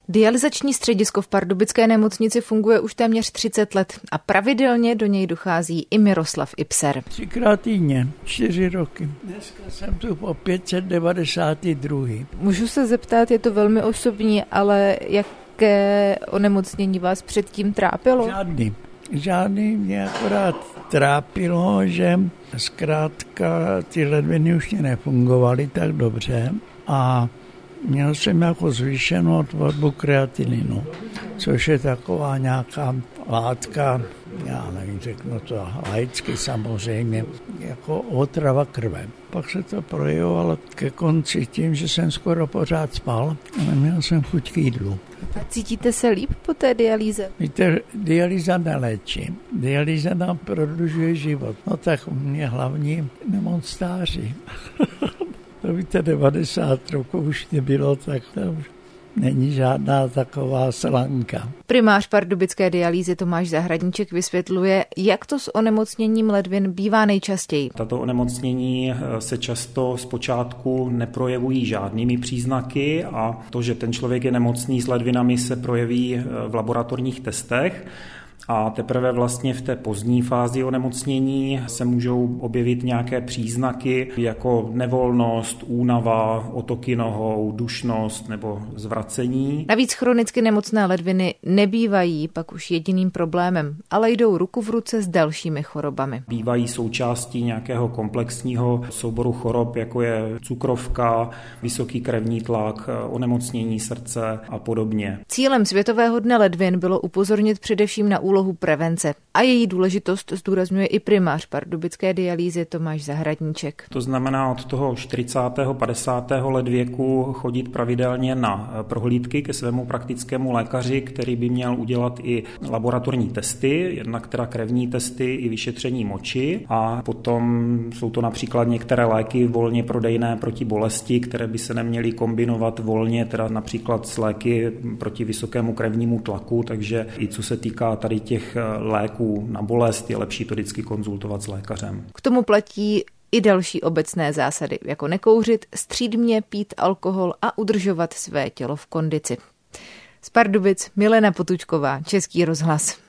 Dialyzační středisko v pardubické nemocnici funguje už téměř 30 let a pravidelně do něj dochází i Miroslav Ipser. 3krát týdně, 4 roky. Dneska jsem tu po 592. Můžu se zeptat, je to velmi osobní, ale jaké onemocnění vás předtím trápilo? Žádný mě akorát trápilo, že zkrátka ty ledviny už mě nefungovaly tak dobře a měl jsem jako zvýšenou tvorbu kreatininu, což je taková nějaká látka, já nevím, řeknu to laicky samozřejmě, jako otrava krve. Pak se to projevovalo ke konci tím, že jsem skoro pořád spal a neměl jsem chuť k jídlu. A cítíte se líp po té dialýze? Víte, dialýza neléčí. Dialýza nám prodlužuje život. No tak mě hlavní nemoc stáří. To víte, 90 roků už nebylo, tak to už není žádná taková slanka. Primář pardubické dialýzy Tomáš Zahradníček vysvětluje, jak to s onemocněním ledvin bývá nejčastěji. Tato onemocnění se často zpočátku neprojevují žádnými příznaky a to, že ten člověk je nemocný s ledvinami, se projeví v laboratorních testech. A teprve vlastně v té pozdní fázi onemocnění se můžou objevit nějaké příznaky jako nevolnost, únava, otoky nohou, dušnost nebo zvracení. Navíc chronicky nemocné ledviny nebývají pak už jediným problémem, ale jdou ruku v ruce s dalšími chorobami. Bývají součástí nějakého komplexního souboru chorob, jako je cukrovka, vysoký krevní tlak, onemocnění srdce a podobně. Cílem Světového dne ledvin bylo upozornit především na úlohu prevence a její důležitost zdůrazňuje i primář pardubické dialýzy Tomáš Zahradníček. To znamená od toho 40. 50. let věku chodit pravidelně na prohlídky ke svému praktickému lékaři, který by měl udělat i laboratorní testy, jednak teda krevní testy i vyšetření moči a potom jsou to například některé léky volně prodejné proti bolesti, které by se neměly kombinovat volně, teda například s léky proti vysokému krevnímu tlaku, takže i co se týká tady těch léků na bolest, je lepší to vždycky konzultovat s lékařem. K tomu platí i další obecné zásady, jako nekouřit, střídmě pít alkohol a udržovat své tělo v kondici. Z Pardubic Milena Potůčková, Český rozhlas.